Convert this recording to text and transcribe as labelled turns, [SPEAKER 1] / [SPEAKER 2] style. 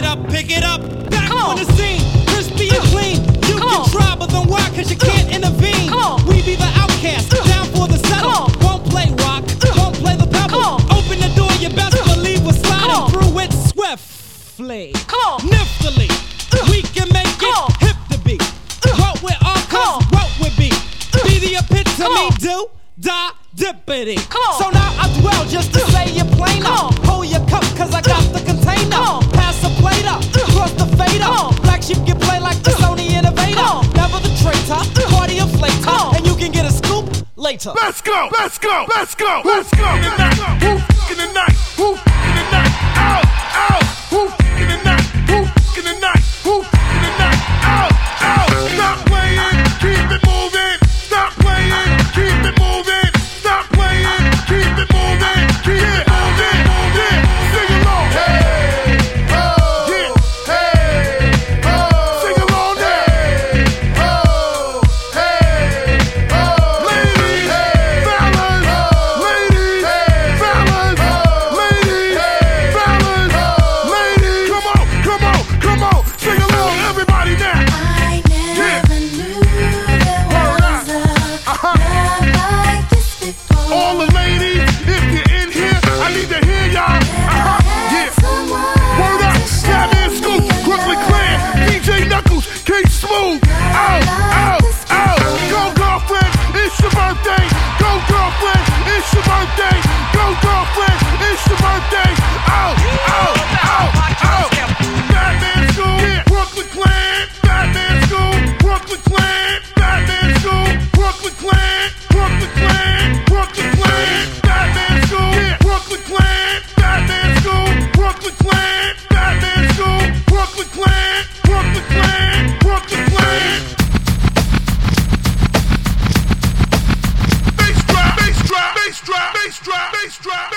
[SPEAKER 1] pick it up. Back on the scene, crispy and clean. You can try, but then why? Cause you can't intervene. We be the outcast, down for the settle. Won't play rock, won't play the pebble. Open the door, you best believe we're sliding through it swiftly. Niftily, we can make it hip to be. What with all cause, what with be. Be the epitome, do, die, dippity. So now I dwell just to say you're plain up. Hold your cup cause I got the container. Pass the plate up, cross the fader. Black sheep can play like the Sony Innovator. Never the traitor, party inflator. And you can get a scoop later.
[SPEAKER 2] Let's go, let's go, let's go, let's go. In the night, whoop, in the night, whoop, in the night, out, out, whoop, in the night, whoop, in the night, whoop, in the night, out, out. Stop playing, keep it moving. Stop playing, keep it moving. Stop playing, keep it moving. Keep it moving, moving. Sing along. Hey, ho, yeah. Hey, ho. Sing along now. Hey, ho, hey, ho. Ladies, fellas, ladies, fellas, ladies, fellas, ladies. Come on, come on, come on. Sing along, everybody now.
[SPEAKER 3] I never knew there was a love like this before.
[SPEAKER 2] All the ladies, if you're in here, I need to hear y'all. Yeah. Word up, Batman Scoop, Brooklyn Clan, DJ Knuckles, K Smooth. Out, out, out. Go girlfriend, it's your birthday. Go girlfriend, it's your birthday. Go girlfriend, it's your birthday. Out, out, out, out. Batman Scoop, Brooklyn Clan, Batman Scoop, Brooklyn Clan, Batman Scoop, Brooklyn Clan, Brooklyn Clan, Brooklyn Clan, Batman Scoop, Brooklyn Clan, Batman Scoop, Brooklyn Clan, Batman Scoop, Brooklyn Clan, Brooklyn Clan, Brooklyn Clan. Bass drop, bass drop, bass drop, bass drop, bass drop.